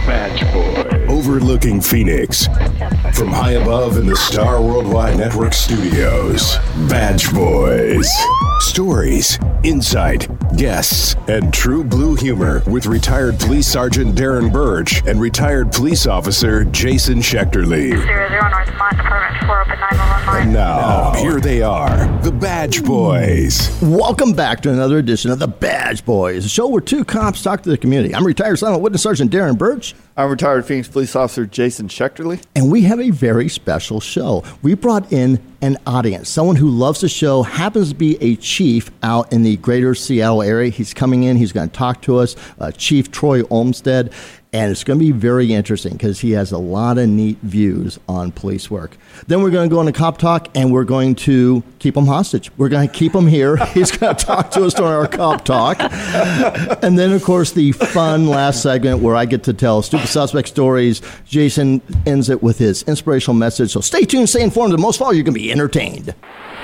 Badge Boys. Overlooking Phoenix. From high above in the Star Worldwide Network studios. Badge Boys. Stories, insight, guests, and true blue humor with retired Police Sergeant Darren Birch and retired police officer Jason Schechterly. 00 North Mont Department 4, open 911 line. And now, here they are, the Badge Boys. Welcome back to another edition of the Badge Boys, a show where two cops talk to the community. I'm retired Silent Witness Sergeant Darren Birch. I'm retired Phoenix Police Officer Jason Schechterly. And we have a very special show. We brought in an audience, someone who loves the show, happens to be a chief out in the greater Seattle area. He's coming in, he's going to talk to us, Chief Troy Olmstead. And it's going to be very interesting because he has a lot of neat views on police work. Then we're going to go into Cop Talk, and we're going to keep him hostage. We're going to keep him here. He's going to talk to us during our Cop Talk. And then, of course, the fun last segment where I get to tell stupid suspect stories. Jason ends it with his inspirational message. So stay tuned, stay informed, and most of all, you're going to be entertained.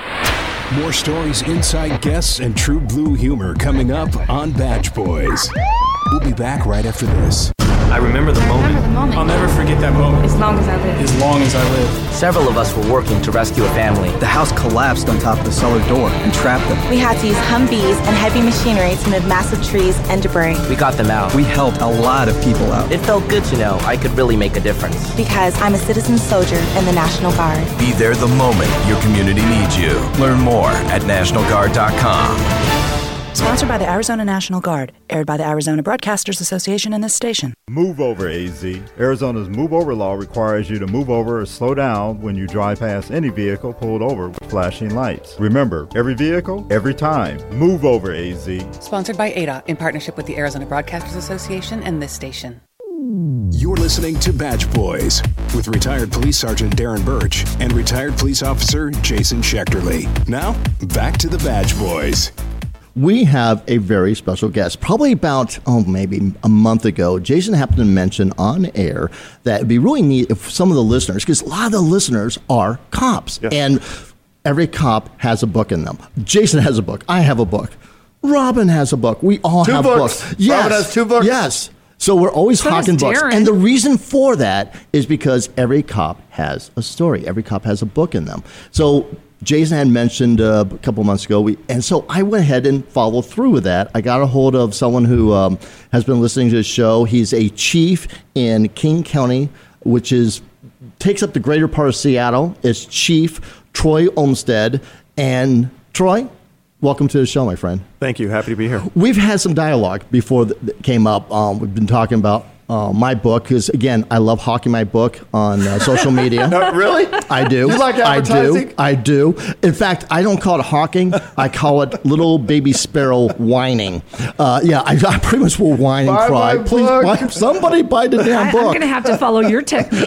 More stories, inside guests, and true blue humor coming up on Badge Boys. We'll be back right after this. I remember the moment. I'll never forget that moment. As long as I live. As long as I live. Several of us were working to rescue a family. The house collapsed on top of the cellar door and trapped them. We had to use Humvees and heavy machinery to move massive trees and debris. We got them out. We helped a lot of people out. It felt good to know I could really make a difference. Because I'm a citizen soldier in the National Guard. Be there the moment your community needs you. Learn more at NationalGuard.com. Sponsored by the Arizona National Guard. Aired by the Arizona Broadcasters Association and this station. Move over, AZ. Arizona's move over law requires you to move over or slow down when you drive past any vehicle pulled over with flashing lights. Remember, every vehicle, every time. Move over, AZ. Sponsored by ADA in partnership with the Arizona Broadcasters Association and this station. You're listening to Badge Boys with retired Police Sergeant Darren Birch and retired Police Officer Jason Schechterly. Now, back to the Badge Boys. We have a very special guest. Probably about, maybe a month ago, Jason happened to mention on air that it'd be really neat if some of the listeners, because a lot of the listeners are cops, yes. And every cop has a book in them. Jason has a book. I have a book. Robin has a book. We all have books. Yes. Robin has 2 books. Yes. So we're always hawking books. And the reason for that is because every cop has a story. Every cop has a book in them. So Jason had mentioned a couple months ago, and so I went ahead and followed through with that. I got a hold of someone who has been listening to the show. He's a chief in King County, which takes up the greater part of Seattle. It's Chief Troy Olmstead. And Troy, welcome to the show, my friend. Thank you. Happy to be here. We've had some dialogue before that came up. We've been talking about my book, because, again, I love hawking my book on social media. No, really? I do. You like advertising? I do. In fact, I don't call it hawking. I call it little baby sparrow whining. I pretty much will whine and cry. Please, somebody buy the damn book. I'm going to have to follow your technique.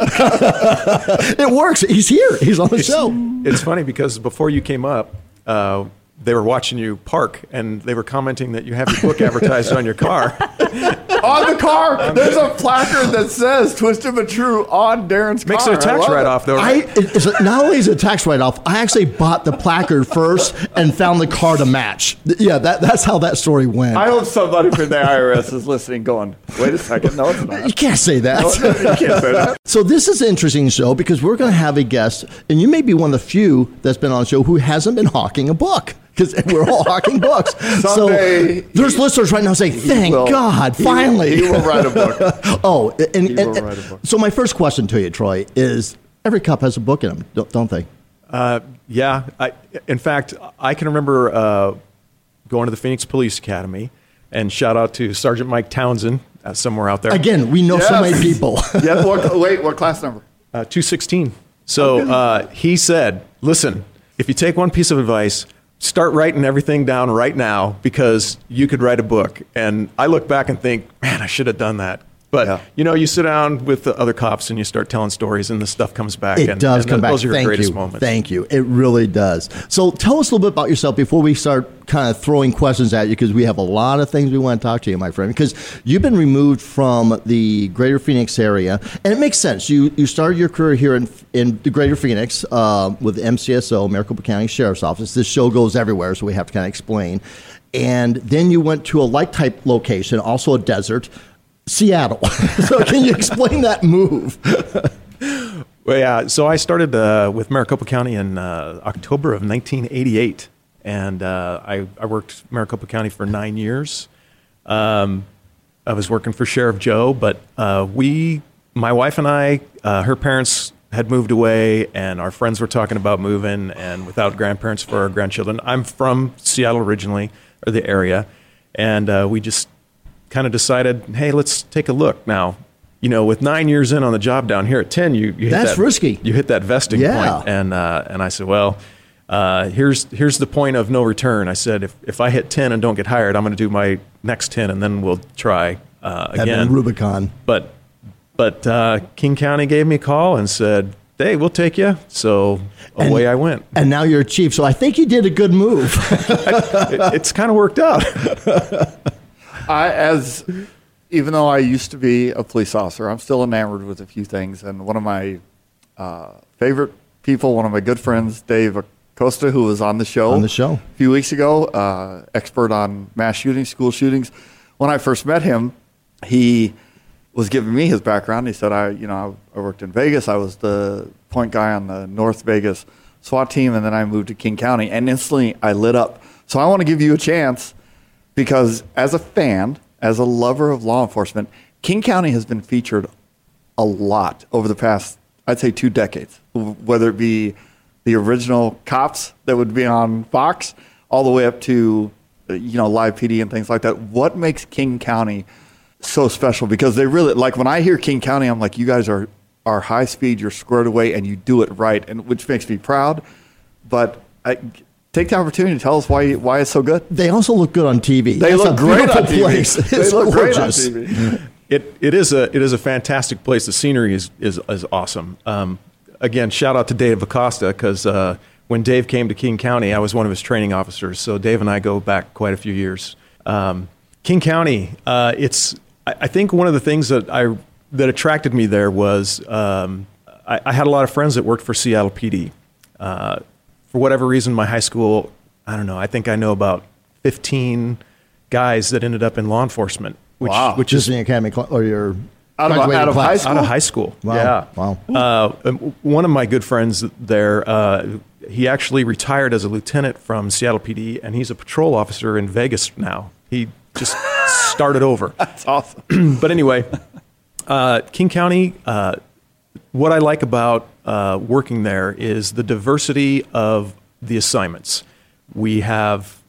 It works. He's here. He's on the show. It's funny because before you came up, they were watching you park, and they were commenting that you have your book advertised on your car. On the car, there's a placard that says "Twisted but True" on Darren's car. Makes it a tax write-off, though. Right? Not only is it a tax write-off, I actually bought the placard first and found the car to match. Yeah, that's how that story went. I hope somebody from the IRS is listening, going, "Wait a second, no, it's not." You can't say that. No, you can't say that. So this is an interesting show because we're going to have a guest, and you may be one of the few that's been on the show who hasn't been hawking a book. Because we're all hawking books. Someday, so there's listeners right now saying, thank God, finally. He will write a book. He will write a book. So my first question to you, Troy, is every cop has a book in them, don't they? Yeah. In fact, I can remember going to the Phoenix Police Academy, and shout out to Sergeant Mike Townsend somewhere out there. Again, we know so many people. Yeah. What class number? 216. So he said, listen, if you take one piece of advice, start writing everything down right now, because you could write a book. And I look back and think, man, I should have done that. But, you sit down with the other cops and you start telling stories and the stuff comes back. It does come back. Those are your greatest moments. Thank you. It really does. So tell us a little bit about yourself before we start kind of throwing questions at you, because we have a lot of things we want to talk to you, my friend, because you've been removed from the greater Phoenix area. And it makes sense. You started your career here in the greater Phoenix with MCSO, Maricopa County Sheriff's Office. This show goes everywhere, so we have to kind of explain. And then you went to a like-type location, also a desert, Seattle. So can you explain that move? Well, yeah. So I started with Maricopa County in October of 1988, and I worked Maricopa County for 9 years. I was working for Sheriff Joe, but my wife and I, her parents had moved away, and our friends were talking about moving, and without grandparents for our grandchildren. I'm from Seattle originally, or the area, and we just kind of decided, hey, let's take a look now. You know, with 9 years in on the job down here, at 10, you hit that's risky. You hit that vesting point, and I said, well, here's the point of no return. I said, if I hit 10 and don't get hired, I'm going to do my next 10, and then we'll try again. Rubicon. But King County gave me a call and said, hey, we'll take you. So away I went. And now you're a chief. So I think you did a good move. It's kind of worked out. Even though I used to be a police officer, I'm still enamored with a few things. And one of my favorite people, one of my good friends, Dave Acosta, who was on the show a few weeks ago, expert on mass shootings, school shootings. When I first met him, he was giving me his background. He said, I worked in Vegas. I was the point guy on the North Vegas SWAT team, and then I moved to King County, and instantly I lit up. So I want to give you a chance, because as a fan, as a lover of law enforcement, King County has been featured a lot over the past, I'd say, 2 decades, whether it be the original Cops that would be on Fox, all the way up to, Live PD and things like that. What makes King County so special? Because they really, like, when I hear King County, I'm like, you guys are high speed, you're squared away, and you do it right, and which makes me proud. But take the opportunity to tell us why it's so good. They also look good on TV. They look great on TV. Place. It's gorgeous. Great on TV. It is a fantastic place. The scenery is awesome. Again, shout out to Dave Acosta, because when Dave came to King County, I was one of his training officers. So Dave and I go back quite a few years. King County, I think one of the things that attracted me there was I had a lot of friends that worked for Seattle PD. For whatever reason, my high school, I don't know, I think I know about 15 guys that ended up in law enforcement. Which is the academy or your out of high school? Out of high school. Wow. Yeah. Wow. One of my good friends there, he actually retired as a lieutenant from Seattle PD, and he's a patrol officer in Vegas now. He just started over. That's awesome. But anyway, King County, what I like about working there is the diversity of the assignments. We have,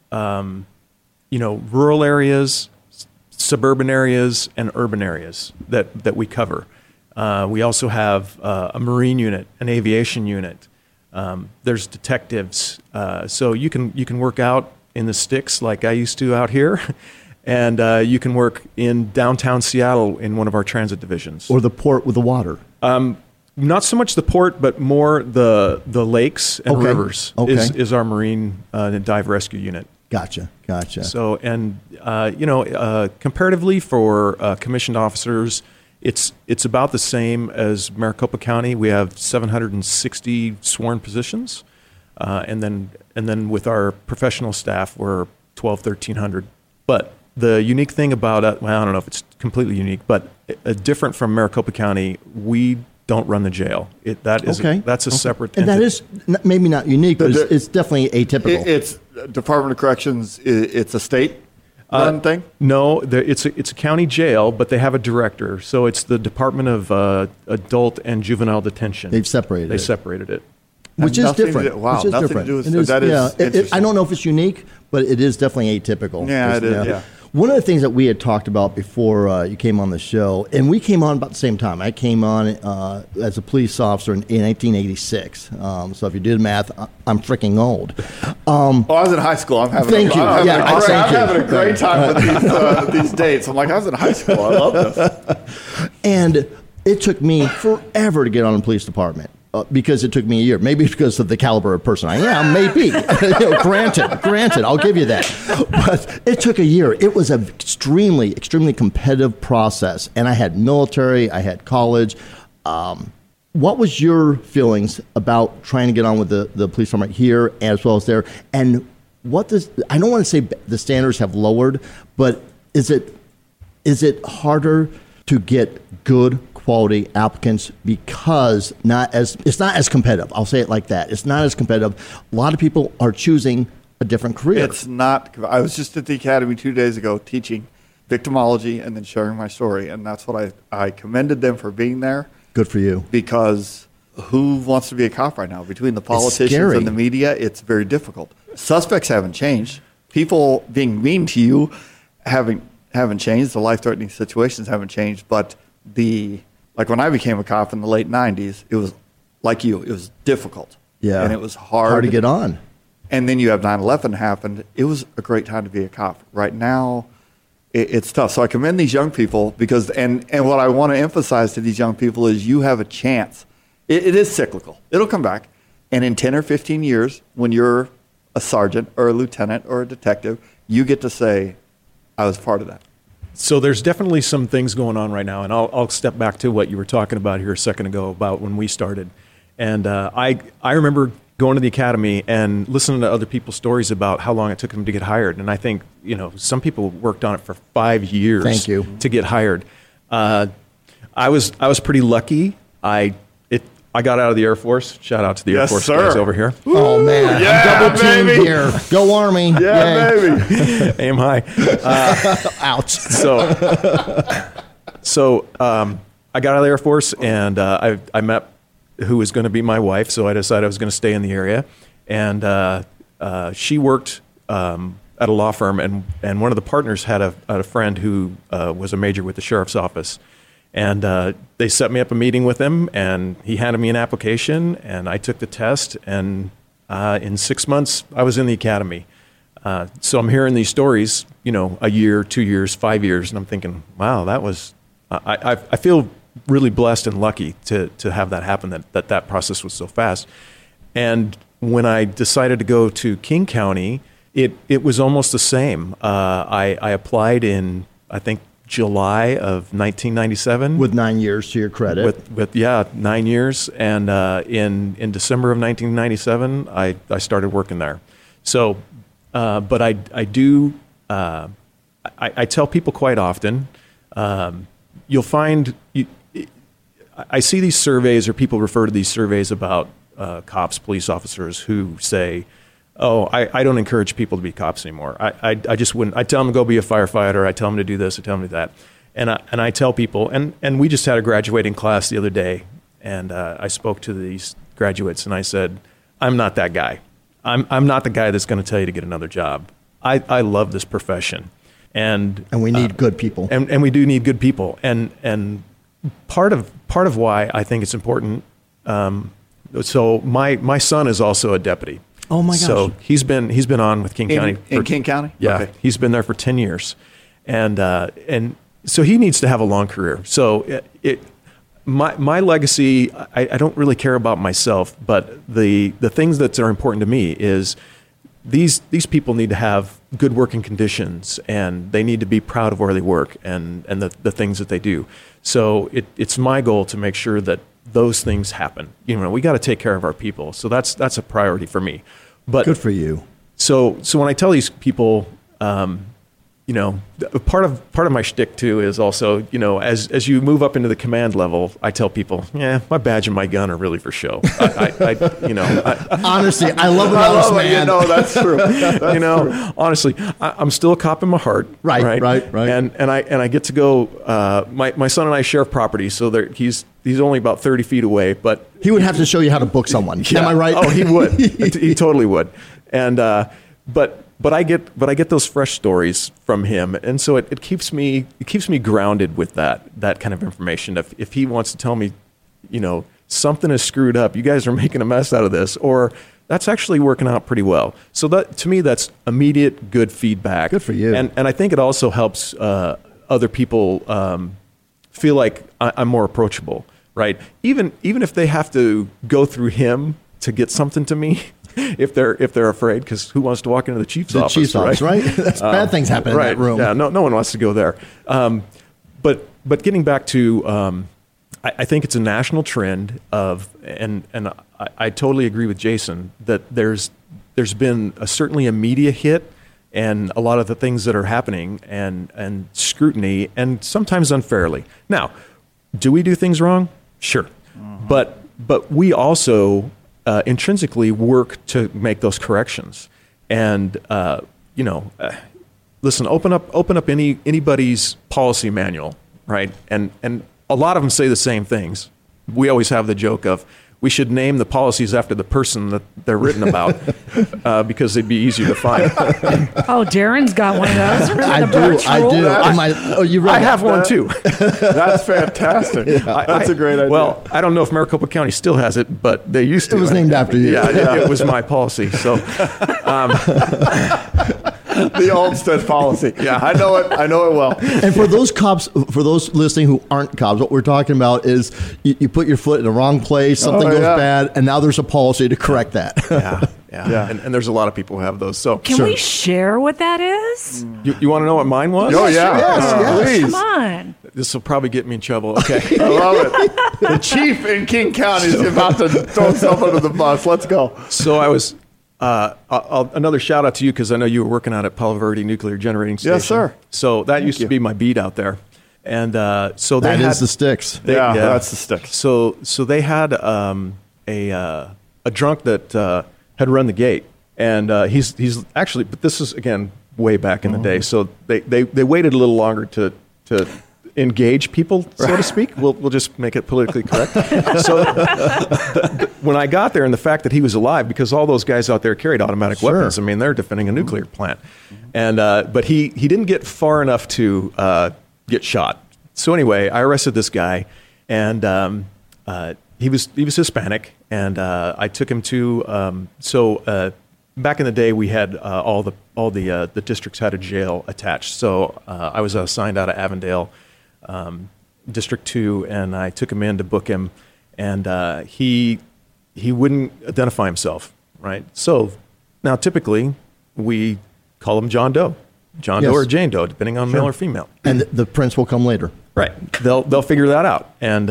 rural areas, suburban areas, and urban areas that we cover. We also have a marine unit, an aviation unit. There's detectives. So you can work out in the sticks like I used to out here. And you can work in downtown Seattle in one of our transit divisions. Or the port with the water. Not so much the port, but more the lakes and rivers is our marine dive rescue unit. Gotcha. So, and comparatively for commissioned officers, it's about the same as Maricopa County. We have 760 sworn positions, and then with our professional staff, we're 1,300. But the unique thing about it, well, I don't know if it's completely unique, but different from Maricopa County, we don't run the jail. That's a separate and entity. That is maybe not unique, but it's definitely atypical. It's Department of Corrections. It's a state run thing. No, it's a county jail, but they have a director. So it's the Department of Adult and Juvenile Detention. They've separated it. Which is different. Nothing to do with that. I don't know if it's unique, but it is definitely atypical. Yeah, it is. Yeah. One of the things that we had talked about before you came on the show, and we came on about the same time. I came on as a police officer in 1986. So if you do the math, I'm freaking old. I was in high school. I'm having a great time with these dates. I'm like, I was in high school. I love this. And it took me forever to get on the police department. Because it took me a year. Maybe because of the caliber of person I am. Maybe. Granted, I'll give you that. But it took a year. It was an extremely, extremely competitive process. And I had military. I had college. What was your feelings about trying to get on with the police department here as well as there? And I don't want to say the standards have lowered, but is it harder to get good quality applicants because it's not as competitive. I'll say it like that. It's not as competitive. A lot of people are choosing a different career. It's not. I was just at the academy 2 days ago teaching victimology and then sharing my story, and that's what I commended them for being there. Good for you. Because who wants to be a cop right now? Between the politicians and the media, it's very difficult. Suspects haven't changed. People being mean to you haven't changed. The life-threatening situations haven't changed. But like when I became a cop in the late 90s, it was like it was difficult. Yeah. And it was hard to get on. And then you have 9/11 happened. It was a great time to be a cop. Right now, it's tough. So I commend these young people because, and what I want to emphasize to these young people is you have a chance. It is cyclical. It'll come back. And in 10 or 15 years, when you're a sergeant or a lieutenant or a detective, you get to say, I was part of that. So there's definitely some things going on right now, and I'll step back to what you were talking about here a second ago about when we started. And I remember going to the academy and listening to other people's stories about how long it took them to get hired. And I think, some people worked on it for 5 years to get hired. I was pretty lucky. I got out of the Air Force. Shout out to the Air Force guys over here. Oh, man. Yeah, I'm double teamed here. Go Army. Yeah, baby. Aim high. Ouch. So I got out of the Air Force, and I met who was going to be my wife, so I decided I was going to stay in the area. And she worked at a law firm, and one of the partners had a friend who was a major with the sheriff's office. And they set me up a meeting with him, and he handed me an application, and I took the test, and in 6 months, I was in the academy. So I'm hearing these stories, a year, 2 years, 5 years, and I'm thinking, wow, that was, I feel really blessed and lucky to have that happen, that process was so fast. And when I decided to go to King County, it was almost the same. I applied in, I think, July of 1997. With 9 years to your credit. With 9 years. And in December of 1997, I started working there. So, but I do, I tell people quite often, you'll find, I see these surveys, or people refer to these surveys about cops, police officers who say, oh, I don't encourage people to be cops anymore. I just wouldn't. I tell them to go be a firefighter. I tell them to do this. I tell them to do that. And I tell people, and we just had a graduating class the other day, and I spoke to these graduates, and I said, I'm not that guy. I'm not the guy that's going to tell you to get another job. I love this profession. And we need good people. And we do need good people. And part of why I think it's important, so my son is also a deputy. Oh my gosh! So he's been on with King County. In King County? Yeah, okay. He's been there for 10 years, and so he needs to have a long career. So my legacy, I don't really care about myself, but the things that are important to me is these people need to have good working conditions, and they need to be proud of where they work and the things that they do. So it's my goal to make sure that those things happen. We got to take care of our people. So that's a priority for me. But good for you. So when I tell these people, part of my shtick too is also, as you move up into the command level, I tell people, my badge and my gun are really for show. Honestly, I love an honest man. That's true. That's true. Honestly, I'm still a cop in my heart. Right. And I get to go. My son and I share property, so he's only about 30 feet away, but he would have to show you how to book someone. Yeah. Am I right? Oh, he would. He totally would. And but I get those fresh stories from him, and so it keeps me grounded with that kind of information. If he wants to tell me, something is screwed up, you guys are making a mess out of this, or that's actually working out pretty well. So that, to me, that's immediate good feedback. Good for you. And I think it also helps other people feel like I'm more approachable, right? Even if they have to go through him to get something to me. If they're afraid, because who wants to walk into the chief's office? The chief's office, right? That's bad things happen in that room. Yeah, no one wants to go there. But getting back to, I think it's a national trend of, and I totally agree with Jason that there's been certainly a media hit and a lot of the things that are happening and scrutiny, and sometimes unfairly. Now, do we do things wrong? Sure. But we also intrinsically work to make those corrections. And, listen, open up anybody's policy manual, right? And a lot of them say the same things. We always have the joke of, we should name the policies after the person that they're written about because they'd be easier to find. Oh, Darren's got one of those. I do. You I have one too. That's fantastic. That's a great idea. Well, I don't know if Maricopa County still has it, but they used to. It was named after you. Yeah, it was my policy. So, the Olmsted policy. Yeah, I know it well. And for those cops, for those listening who aren't cops, what we're talking about is you put your foot in the wrong place, something goes bad, and now there's a policy to correct that. Yeah. And there's a lot of people who have those. So can we share what that is? You want to know what mine was? Oh yeah, yes. Please. Come on. This will probably get me in trouble. Okay. I love it. The chief in King County is about to throw himself under the bus. Let's go. So I was. Another shout out to you because I know you were working out at Palo Verde Nuclear Generating Station. Yes, sir. So that used to be my beat out there, and so they that is the sticks. That's the sticks. So they had a drunk that had run the gate, and he's actually. But this is again way back in the day. So they waited a little longer to engage people, so to speak. We'll just make it politically correct. So when I got there, and the fact that he was alive, because all those guys out there carried automatic weapons. I mean, they're defending a nuclear plant, and but he didn't get far enough to get shot. So anyway, I arrested this guy, and he was Hispanic, and I took him to back in the day, we had all the districts had a jail attached. So I was assigned out of Avondale. District 2, and I took him in to book him, and he wouldn't identify himself, right? So now typically we call him John Doe, Doe or Jane Doe, depending on male or female. And the prince will come later. Right. They'll figure that out. And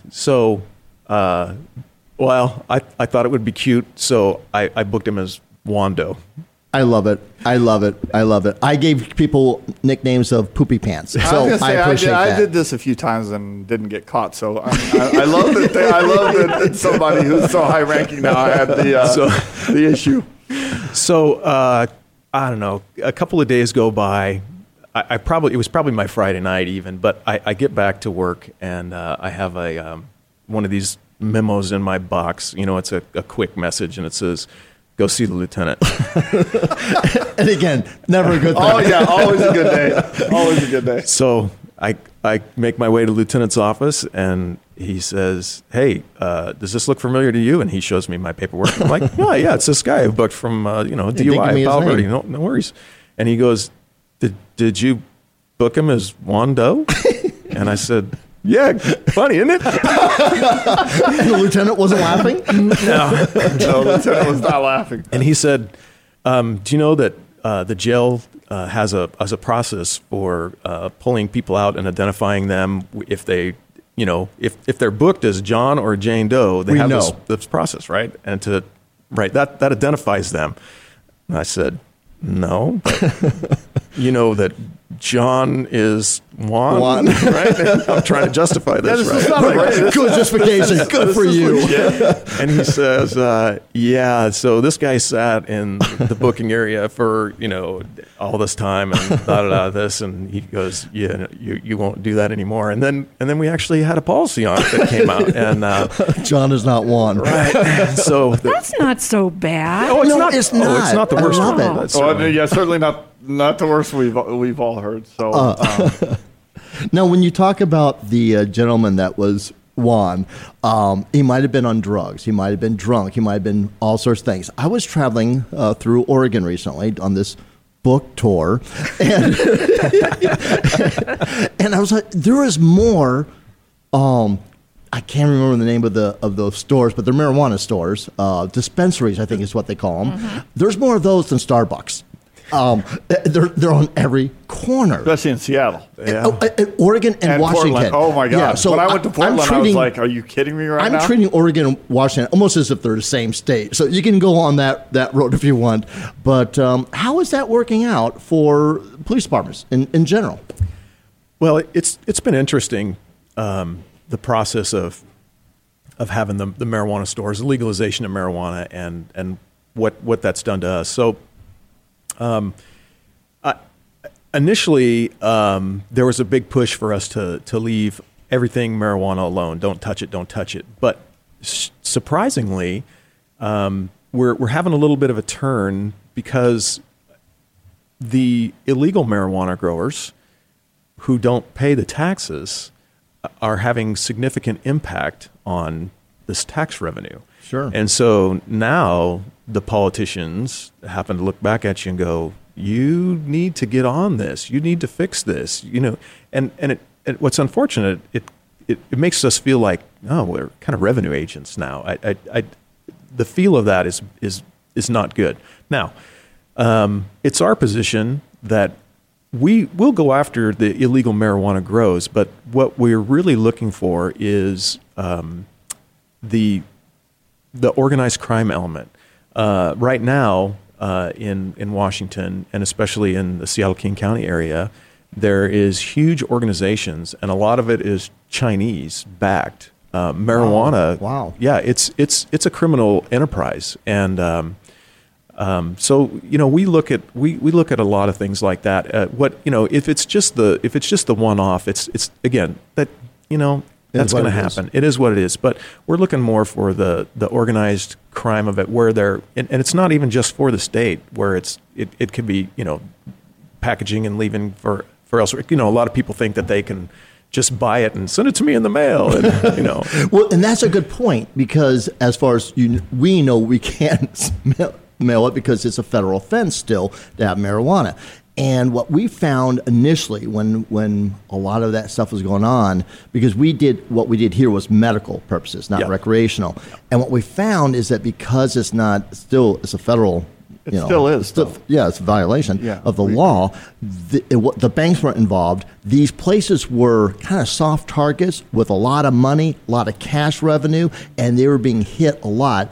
well, I thought it would be cute, so I booked him as Juan Doe. I love it. I gave people nicknames of poopy pants, so I appreciate that. I did this a few times and didn't get caught. So I love that. I love that somebody who's so high ranking now had the issue. So I don't know. A couple of days go by. It was probably my Friday night even, but I get back to work and I have one of these memos in my box. It's a quick message and it says, "Go see the lieutenant." And again, never a good thing. Oh yeah, always a good day. Always a good day. So I make my way to the lieutenant's office, and he says, "Hey, does this look familiar to you?" And he shows me my paperwork. I'm like, "Yeah, it's this guy who booked from DUI, Palo Verde. No worries." And he goes, "Did you book him as Juan Doe?" And I said, "Yeah, funny, isn't it?" And the lieutenant wasn't laughing? No, the lieutenant was not laughing. And he said, "Do you know that the jail has a process for pulling people out and identifying them if they, if they're booked as John or Jane Doe, they have this process, right? And that identifies them." And I said, "No, but you know that John is Juan, right?" I'm trying to justify this, right? Good justification. Good for you. And he says, "Yeah, so this guy sat in the booking area for, all this time and this." And he goes, "Yeah, you won't do that anymore." And then we actually had a policy on it that came out. And John is not Juan. Right. So that's not so bad. Oh, it's not. It's not. It's not the worst. I love it. Certainly not the worst we've all heard. So now, when you talk about the gentleman that was Juan, he might have been on drugs, he might have been drunk, he might have been all sorts of things. I was traveling through Oregon recently on this book tour, and and I was like, there is more. I can't remember the name of those stores, but they're marijuana stores, dispensaries, I think is what they call them. Mm-hmm. There's more of those than Starbucks. They're on every corner, especially in Seattle, Oregon, and Washington. Portland. Oh my God! Yeah, so when I went to Portland, I was like, "Are you kidding me right now?" I'm treating Oregon and Washington almost as if they're the same state. So you can go on that road if you want. But how is that working out for police departments in general? Well, it's been interesting, the process of having the marijuana stores, the legalization of marijuana, and what that's done to us. So, initially, there was a big push for us to leave everything marijuana alone. Don't touch it. But surprisingly, we're having a little bit of a turn because the illegal marijuana growers who don't pay the taxes are having significant impact on this tax revenue. Sure. And so now the politicians happen to look back at you and go, you need to get on this. You need to fix this. And what's unfortunate, it makes us feel like, oh, we're kind of revenue agents now. The feel of that is not good. Now, it's our position that we will go after the illegal marijuana grows, but what we're really looking for is the organized crime element. Right now, in Washington, and especially in the Seattle-King County area, there is huge organizations, and a lot of it is Chinese-backed. Marijuana. Oh, wow. Yeah, it's a criminal enterprise, and so we look at a lot of things like that. If it's just the one-off, it's again that that's going to happen. It is what it is. But we're looking more for the organized crime of it, where and it's not even just for the state, where it could be packaging and leaving for elsewhere. A lot of people think that they can just buy it and send it to me in the mail. And, Well, and that's a good point, because as far as we know, we can't mail it because it's a federal offense still to have marijuana. And what we found initially when a lot of that stuff was going on, because what we did here was medical purposes, not recreational. And what we found is that because it's a federal, still is. It's a violation of the law. The banks weren't involved. These places were kind of soft targets with a lot of money, a lot of cash revenue, and they were being hit a lot.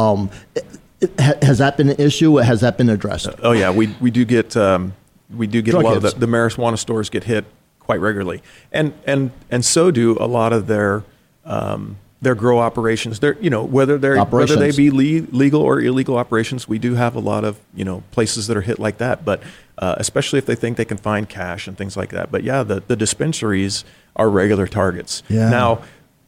Has that been an issue? Has that been addressed? Oh yeah, we do get a lot of the marijuana stores get hit quite regularly, and so do a lot of their grow operations. Whether they be legal or illegal operations, we do have a lot of places that are hit like that. But especially if they think they can find cash and things like that. But yeah, the dispensaries are regular targets. Yeah. Now,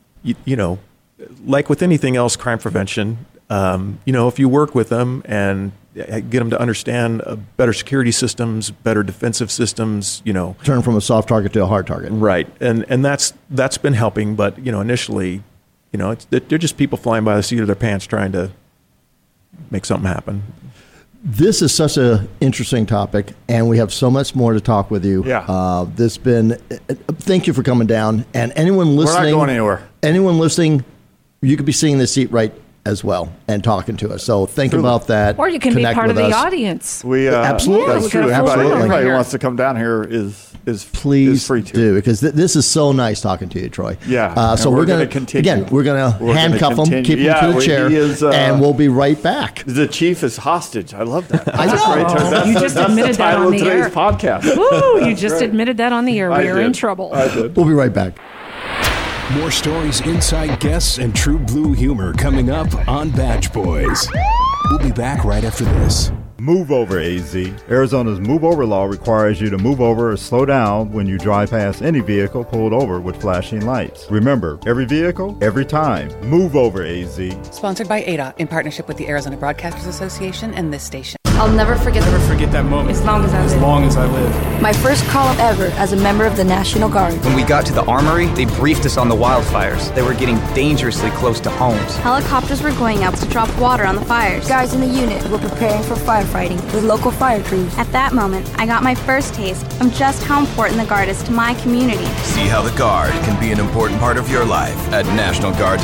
like with anything else, crime prevention. If you work with them and get them to understand better security systems, better defensive systems, turn from a soft target to a hard target. Right. And that's been helping. But, initially, they're just people flying by the seat of their pants trying to make something happen. This is such an interesting topic, and we have so much more to talk with you. Yeah. Thank you for coming down. And anyone listening, we're not going anywhere. Anyone listening, you could be seeing the seat right as well and talking to us. So think about that. Or you can be part of the audience. Absolutely. That's true. Everybody who wants to come down here is free to. Do, because this is so nice talking to you, Troy. Yeah. So we're going to continue. Again, we're going to handcuff him, keep him to the chair, and we'll be right back. The chief is hostage. I love that. I know. You just admitted that on the air. That's the title of today's podcast. Woo, you just admitted that on the air. We are in trouble. I did. We'll be right back. More stories, inside guests, and true blue humor coming up on Badge Boys. We'll be back right after this. Move over, AZ. Arizona's move over law requires you to move over or slow down when you drive past any vehicle pulled over with flashing lights. Remember, every vehicle, every time. Move over, AZ. Sponsored by ADA in partnership with the Arizona Broadcasters Association and this station. I'll never forget that moment. As long as I live. My first call ever as a member of the National Guard. When we got to the armory, they briefed us on the wildfires. They were getting dangerously close to homes. Helicopters were going out to drop water on the fires. Guys in the unit were preparing for firefighting with local fire crews. At that moment, I got my first taste of just how important the Guard is to my community. See how the Guard can be an important part of your life at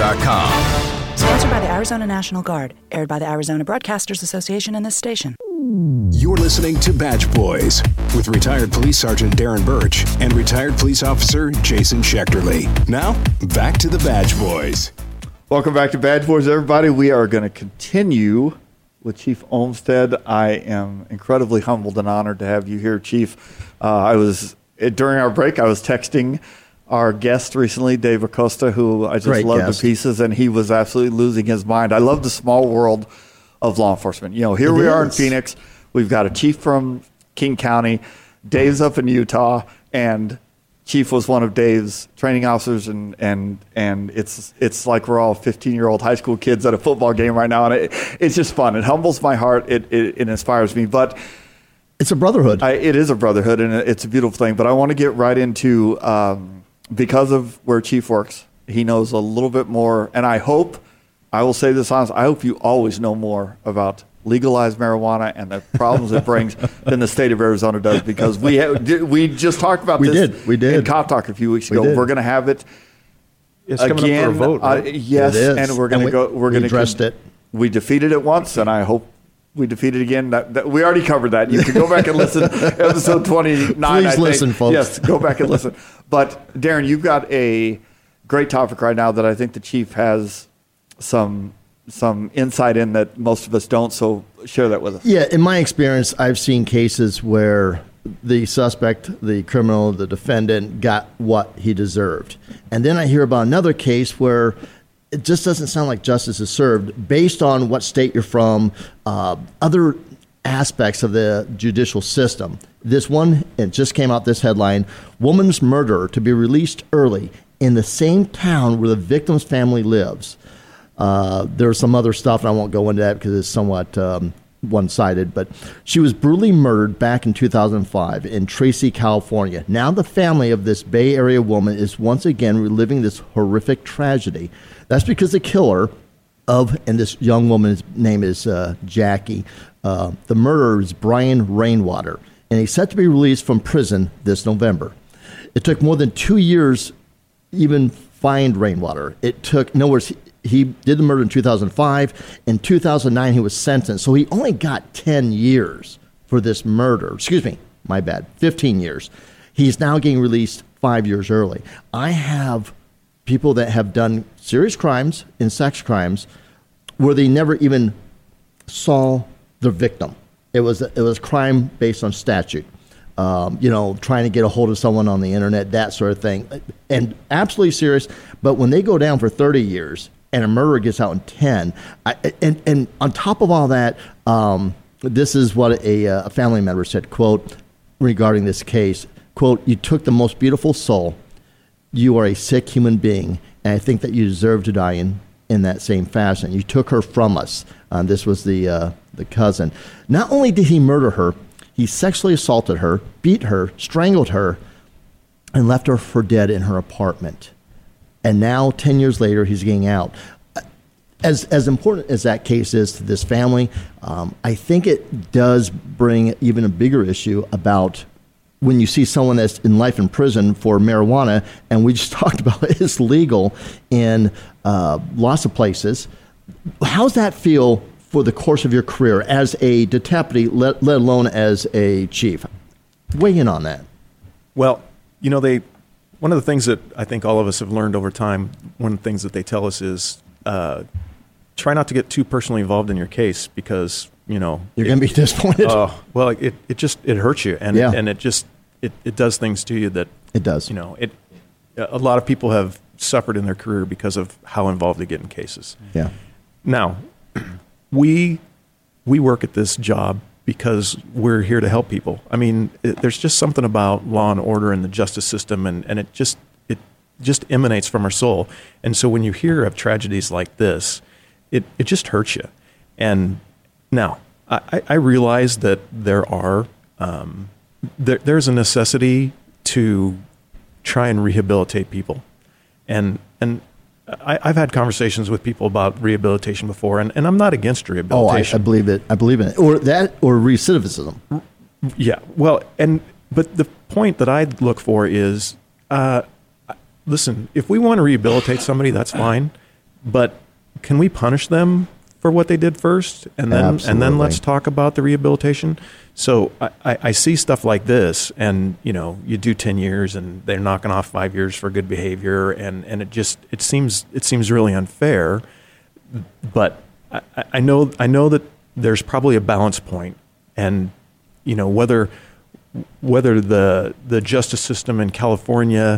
NationalGuard.com. Sponsored by the Arizona National Guard. Aired by the Arizona Broadcasters Association and this station. You're listening to Badge Boys with retired Police Sergeant Darren Birch and retired Police Officer Jason Schechterly. Now, back to the Badge Boys. Welcome back to Badge Boys, everybody. We are going to continue with Chief Olmstead. I am incredibly humbled and honored to have you here, Chief. During our break, I was texting our guest recently, Dave Acosta, who I just love to pieces, and he was absolutely losing his mind. I love the small world of law enforcement. Here we are in Phoenix. We've got a chief from King County. Dave's up in Utah, and Chief was one of Dave's training officers, and it's like we're all 15-year-old high school kids at a football game right now, and it's just fun. It humbles my heart. It inspires me, but it's a brotherhood. It is a brotherhood, and it's a beautiful thing. But I want to get right into because of where Chief works, he knows a little bit more, and I will say this honestly, I hope you always know more about legalized marijuana and the problems it brings than the state of Arizona does, because we just talked about this we did. in Cop Talk a few weeks ago. We're going to have it it's again. Coming up for a vote, right? Yes, and we're going to go. We're going to address it. We defeated it once, and I hope we defeat it again. We already covered that. You can go back and listen. Episode 29. Please listen, folks. Yes, go back and listen. But Darren, you've got a great topic right now that I think the chief has some insight in that most of us don't. So share that with us. Yeah, in my experience, I've seen cases where the suspect, the criminal, the defendant got what he deserved. And then I hear about another case where it just doesn't sound like justice is served based on what state you're from, other aspects of the judicial system. This one, it just came out, this headline, woman's murderer to be released early in the same town where the victim's family lives. There's some other stuff, and I won't go into that because it's somewhat one-sided, but she was brutally murdered back in 2005 in Tracy, California. Now the family of this Bay Area woman is once again reliving this horrific tragedy. That's because the killer and this young woman's name is Jackie. The murderer is Brian Rainwater, and he's set to be released from prison this November. It took more than 2 years even find Rainwater. It took, in other words, he did the murder in 2005. In 2009, he was sentenced. So he only got 10 years for this murder. Excuse me, my bad, 15 years. He's now getting released 5 years early. I have people that have done serious crimes and sex crimes where they never even saw the victim. It was crime based on statute. Trying to get a hold of someone on the internet, that sort of thing. And absolutely serious. But when they go down for 30 years, and a murderer gets out in 10. And on top of all that, this is what a family member said, quote, regarding this case, quote, "You took the most beautiful soul. You are a sick human being, and I think that you deserve to die in that same fashion. You took her from us." This was the cousin. Not only did he murder her, he sexually assaulted her, beat her, strangled her, and left her for dead in her apartment. And now, 10 years later, he's getting out. As important as that case is to this family, I think it does bring even a bigger issue about when you see someone that's in life in prison for marijuana, and we just talked about it's legal in lots of places. How's that feel for the course of your career as a deputy, let alone as a chief? Weigh in on that. Well, one of the things that I think all of us have learned over time, one of the things that they tell us is try not to get too personally involved in your case because, you're going to be disappointed. Well, it hurts you, and it does things to you that it does. A lot of people have suffered in their career because of how involved they get in cases. Yeah. Now, we work at this job because we're here to help people. I mean, there's just something about law and order and the justice system, and it just emanates from our soul. And so when you hear of tragedies like this, it just hurts you. And now, I realize that there's a necessity to try and rehabilitate people. And I've had conversations with people about rehabilitation before, and I'm not against rehabilitation. I believe it. I believe in it. Or that, or recidivism. Yeah. Well, but the point that I look for is, listen, if we want to rehabilitate somebody, that's fine, but can we punish them for what they did first, and then let's talk about the rehabilitation. So I see stuff like this, and you do 10 years, and they're knocking off 5 years for good behavior, and it seems really unfair. But I know that there's probably a balance point, and whether the justice system in California,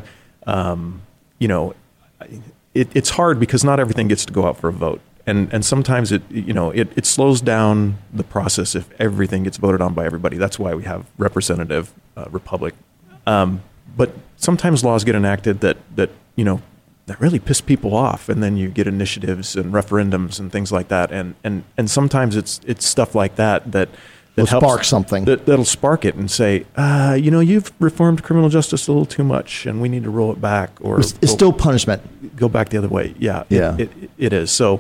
it's hard because not everything gets to go out for a vote. And sometimes it slows down the process if everything gets voted on by everybody. That's why we have representative republic. But sometimes laws get enacted that really piss people off, and then you get initiatives and referendums and things like that. And sometimes it's stuff like that will spark something. That'll spark it and say, you've reformed criminal justice a little too much, and we need to roll it back. Or it's still punishment. Go back the other way. Yeah. It is. So.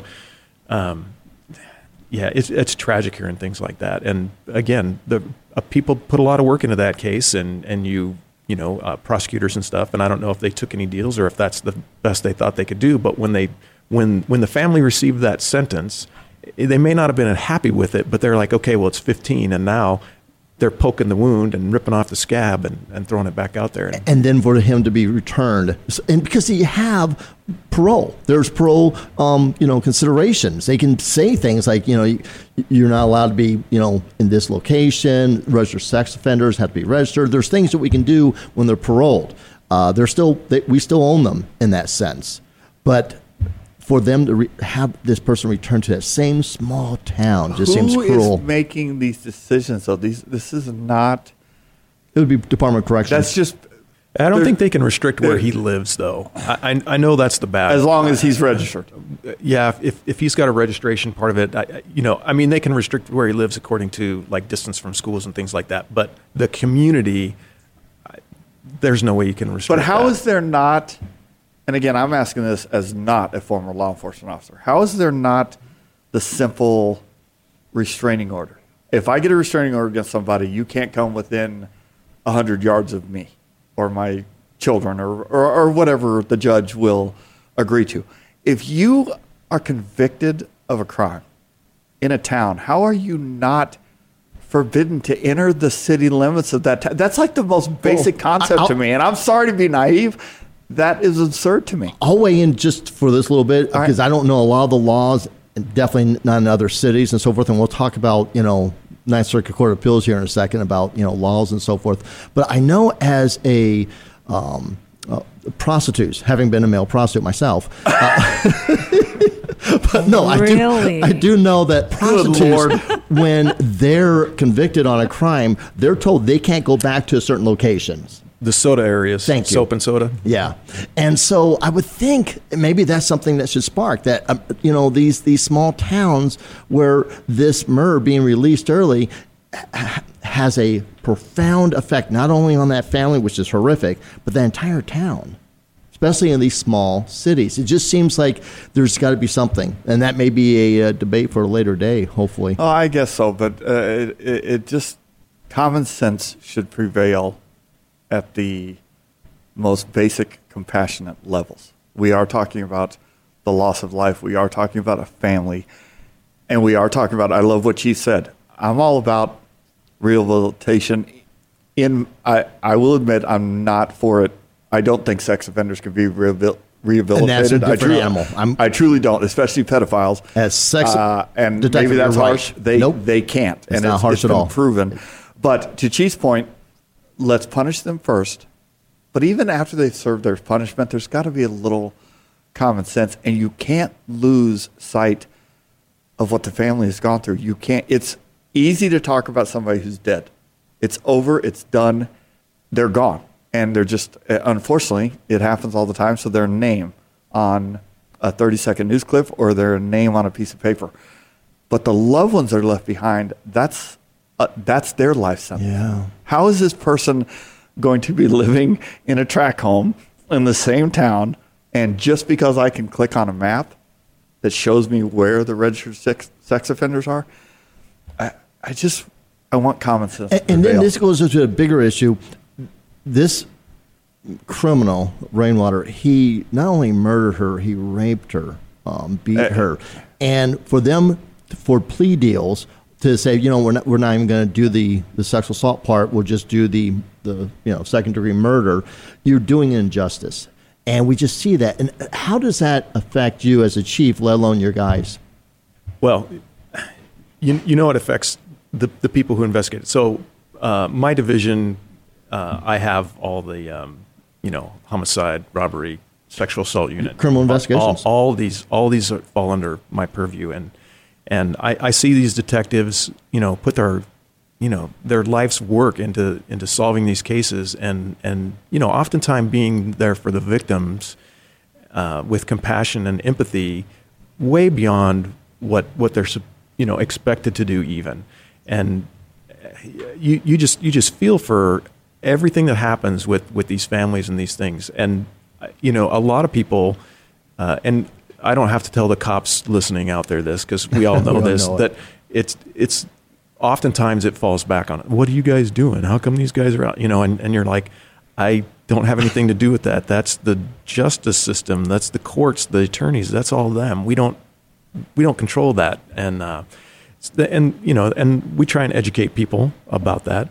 It's tragic hearing things like that. And again, the people put a lot of work into that case, and prosecutors and stuff. And I don't know if they took any deals or if that's the best they thought they could do. But when the family received that sentence, they may not have been happy with it, but they're like, okay, well, it's 15, and now they're poking the wound and ripping off the scab and throwing it back out there. And then for him to be returned. And because you have parole, there's parole, considerations. They can say things like, you're not allowed to be, in this location. Registered sex offenders have to be registered. There's things that we can do when they're paroled. We still own them in that sense. But for them to have this person return to that same small town just seems cruel. Who is making these decisions, though? This is not... It would be Department of Corrections. That's just... I don't think they can restrict where he lives, though. I know that's the bad... As long as he's registered. Yeah, if he's got a registration part of it, they can restrict where he lives according to, like, distance from schools and things like that. But the community, there's no way you can restrict But how that. is there not... And again, I'm asking this as not a former law enforcement officer. How is there not the simple restraining order? If I get a restraining order against somebody, you can't come within 100 yards of me or my children or whatever the judge will agree to. If you are convicted of a crime in a town, how are you not forbidden to enter the city limits of that town? That's like the most basic concept to me. And I'm sorry to be naive. That is absurd to me. I'll weigh in just for this little bit because I don't know a lot of the laws, and definitely not in other cities and so forth. And we'll talk about, Ninth Circuit Court of Appeals here in a second about, laws and so forth. But I know as a prostitute, having been a male prostitute myself, but no, I do know that prostitutes, when they're convicted on a crime, they're told they can't go back to certain locations. The soda areas. Thank you. Soap and soda. Yeah. And so I would think maybe that's something that should spark that, these small towns where this murder being released early has a profound effect, not only on that family, which is horrific, but the entire town, especially in these small cities. It just seems like there's got to be something. And that may be a debate for a later day, hopefully. Oh, I guess so. But it just, common sense should prevail at the most basic, compassionate levels. We are talking about the loss of life. We are talking about a family. And we are talking about, I love what Chief said. I'm all about rehabilitation. I will admit I'm not for it. I don't think sex offenders can be rehabilitated. And that's a different animal. I truly don't, especially pedophiles. As sex and maybe that's harsh. They can't. It's not harsh at all. It's been proven. But to Chief's point, let's punish them first. But even after they've served their punishment, there's got to be a little common sense. And you can't lose sight of what the family has gone through. You can't. It's easy to talk about somebody who's dead. It's over. It's done. They're gone. And they're just, unfortunately, it happens all the time. So their name on a 30-second news clip or their name on a piece of paper. But the loved ones that are left behind, that's their life sentence. Yeah. How is this person going to be living in a tract home in the same town, and just because I can click on a map that shows me where the registered sex offenders are, I want common sense. And then this goes into a bigger issue. This criminal, Rainwater, he not only murdered her, he raped her, beat her. And for them for plea deals to say, we're not even going to do the sexual assault part. We'll just do the second degree murder. You're doing an injustice, and we just see that. And how does that affect you as a chief, let alone your guys? Well, it affects the people who investigate it. So my division, I have all the homicide, robbery, sexual assault unit, criminal investigations. All these fall under my purview, and I see these detectives, put their life's work into solving these cases, and oftentimes being there for the victims with compassion and empathy, way beyond what they're expected to do even, and you just feel for everything that happens with these families and these things, and a lot of people, and I don't have to tell the cops listening out there this, because we all know this, that it's oftentimes it falls back on, what are you guys doing? How come these guys are out? And you're like, I don't have anything to do with that. That's the justice system. That's the courts, the attorneys. That's all them. We don't control that. And we try and educate people about that.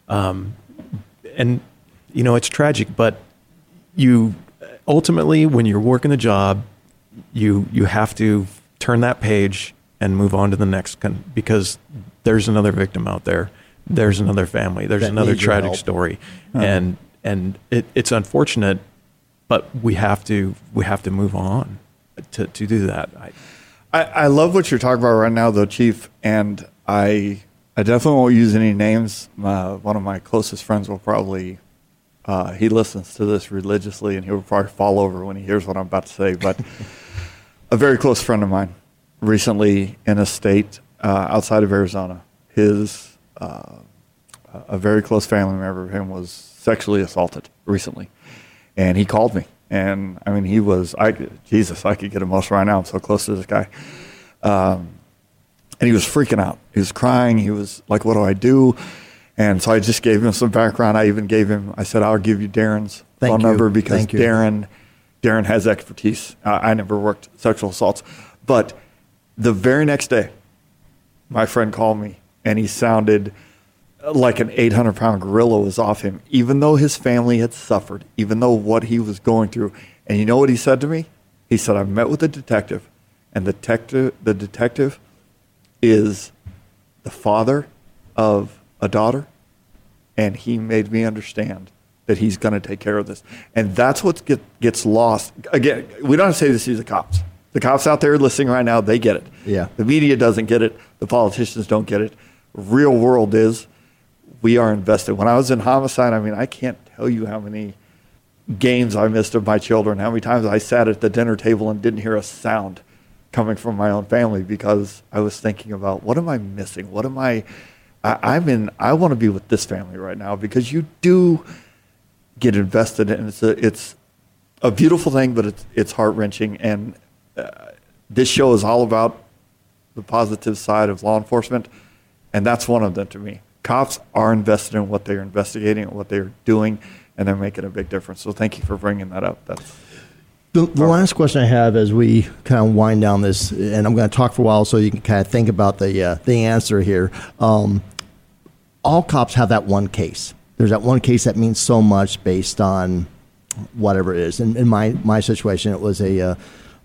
It's tragic, but you ultimately, when you're working the job, you have to turn that page and move on to the next, because there's another victim out there. There's another family. There's another tragic story. Uh-huh. And it's unfortunate, but we have to move on to do that. I love what you're talking about right now, though, Chief, and I definitely won't use any names. One of my closest friends will probably, he listens to this religiously, and he will probably fall over when he hears what I'm about to say. But a very close friend of mine recently in a state outside of Arizona, a very close family member of him was sexually assaulted recently. And he called me. And, I mean, I could get emotional right now. I'm so close to this guy. And he was freaking out. He was crying. He was like, what do I do? And so I just gave him some background. I said, I'll give you Darren's phone number, because Darren has expertise. I never worked sexual assaults. But the very next day, my friend called me, and he sounded like an 800-pound gorilla was off him, even though his family had suffered, even though what he was going through. And you know what he said to me? He said, I met with a detective, and the detective is the father of a daughter, and he made me understand that he's going to take care of this. And that's what gets lost. Again, we don't have to say this to the cops. The cops out there listening right now, they get it. Yeah. The media doesn't get it. The politicians don't get it. Real world is, we are invested. When I was in homicide, I mean, I can't tell you how many games I missed of my children, how many times I sat at the dinner table and didn't hear a sound coming from my own family, because I was thinking about, what am I missing? What am I want to be with this family right now, because you do get invested, and it's a beautiful thing, but it's heart-wrenching. And this show is all about the positive side of law enforcement, and that's one of them to me. Cops are invested in what they're investigating and what they're doing, and they're making a big difference. So thank you for bringing that up. The last question I have as we kind of wind down this, and I'm going to talk for a while so you can kind of think about the answer here. All cops have that one case. There's that one case that means so much based on whatever it is. In my situation, it was a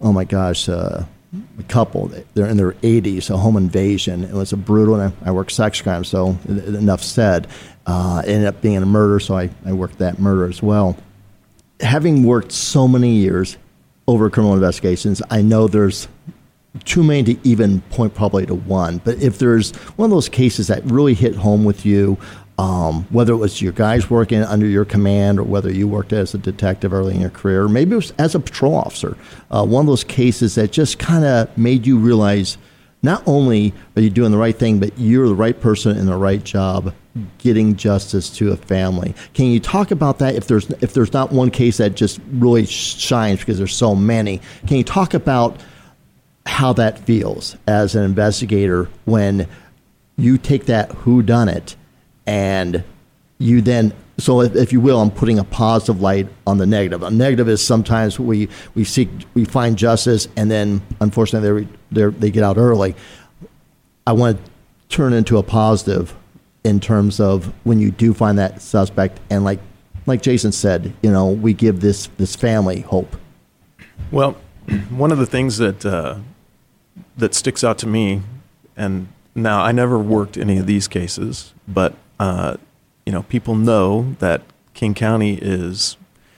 couple. They're in their 80s, a home invasion. It was a brutal, and I worked sex crimes, so enough said. It ended up being a murder, so I worked that murder as well. Having worked so many years over criminal investigations, I know there's too many to even point probably to one. But if there's one of those cases that really hit home with you, whether it was your guys working under your command or whether you worked as a detective early in your career, or maybe it was as a patrol officer, one of those cases that just kind of made you realize not only are you doing the right thing, but you're the right person in the right job, getting justice to a family. Can you talk about that? If there's not one case that just really shines because there's so many, can you talk about how that feels as an investigator when you take that whodunit and you then, so if you will, I'm putting a positive light on the negative. A negative is sometimes we find justice, and then unfortunately they get out early. I want to turn into a positive in terms of when you do find that suspect, and like Jason said, we give this family hope. Well, one of the things that sticks out to me, and now I never worked any of these cases, but people know that King County is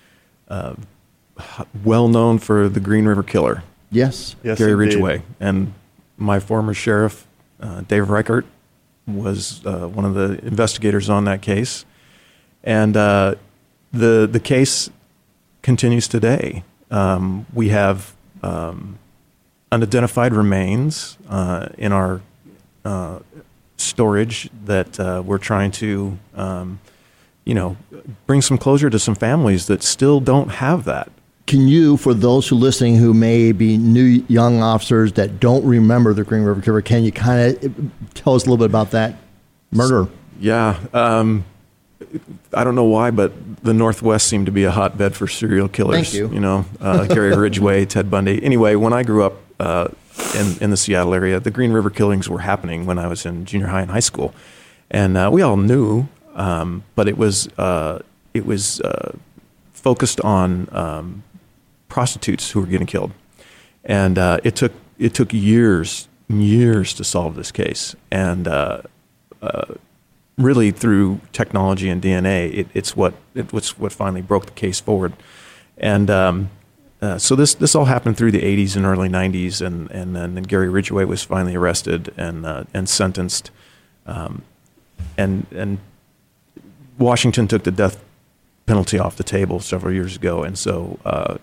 well known for the Green River Killer. Yes, Gary indeed. Ridgway, and my former sheriff, Dave Reichert, was one of the investigators on that case, and the case continues today. We have unidentified remains in our storage that we're trying to, bring some closure to some families that still don't have that. Can you, for those who are listening who may be new young officers that don't remember the Green River Killer, can you kind of tell us a little bit about that murder? Yeah. I don't know why, but the Northwest seemed to be a hotbed for serial killers. Thank you. Gary Ridgway, Ted Bundy. Anyway, when I grew up in the Seattle area, the Green River killings were happening when I was in junior high and high school. And we all knew, but it was focused on prostitutes who were getting killed. And it took years to solve this case. And really, through technology and DNA, it's what finally broke the case forward. And so this all happened through the 80s and early 90s, and then Gary Ridgway was finally arrested and sentenced. And Washington took the death penalty off the table several years ago, and so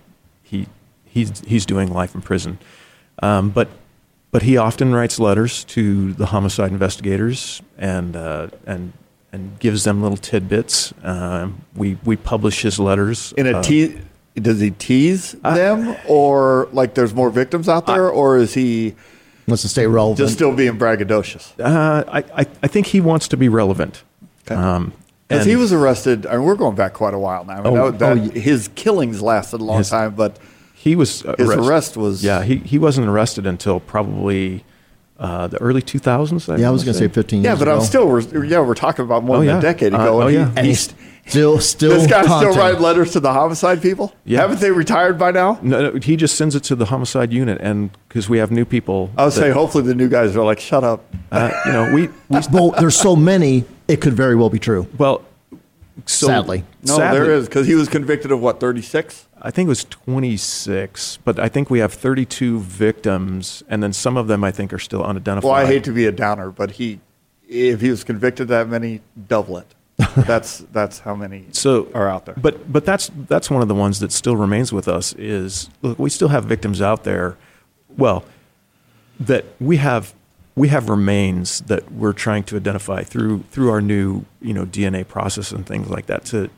he's doing life in prison. But he often writes letters to the homicide investigators and gives them little tidbits. We publish his letters. Does he tease them, or like there's more victims out there, or is he wants to stay relevant? Just still being braggadocious. I think he wants to be relevant. Okay. Because he was arrested, and we're going back quite a while now. His killings lasted a long time, but he was his arrest was. Yeah, he wasn't arrested until probably the early 2000s. I was going to say 15 years ago. Yeah, but I'm still. We're talking about more than a decade ago. And he's still this guy's still writing letters to the homicide people. Yeah. Haven't they retired by now? No, he just sends it to the homicide unit, and because we have new people. I would say hopefully the new guys are like, shut up. Well, there's so many, it could very well be true. Well, sadly, there is, because he was convicted of 36. I think it was 26, but I think we have 32 victims, and then some of them I think are still unidentified. Well, I hate to be a downer, but if he was convicted that many, double it. That's how many are out there. But that's one of the ones that still remains with us is, look, we still have victims out there. Well, that we have remains that we're trying to identify through our new DNA process and things like that to